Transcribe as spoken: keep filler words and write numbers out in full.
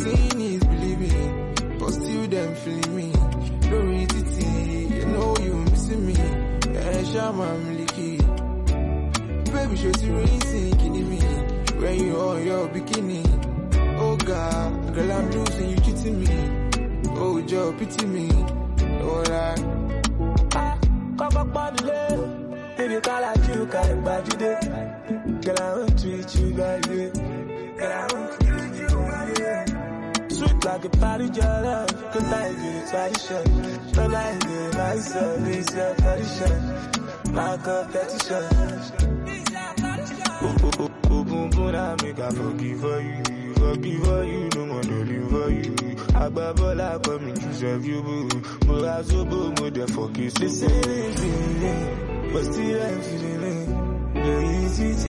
seeing is believing, but still them feeling me. Don't read it, you know you missing me. Eh, Shama, I'm leaky. Baby, show you reason, kidding me. When you on your bikini. Oh God, girl, I'm losing, you cheating me. Oh, Joe, pity me. Alright. Come up on the left. Baby, call out you, call it by today. Girl, I want to treat you by the Girl, I want to treat you by the Sweet like a party, your love. Good night, you the tradition. Don't like it, myself, it's your tradition. My competition. Oh, oh, oh, oh, boom, boom, I make I forgive for you. Forgive for you, no more to live for you. Agbabola come to serve you, boo. But I so boo, but the fuck is the same. But still I'm feeling it.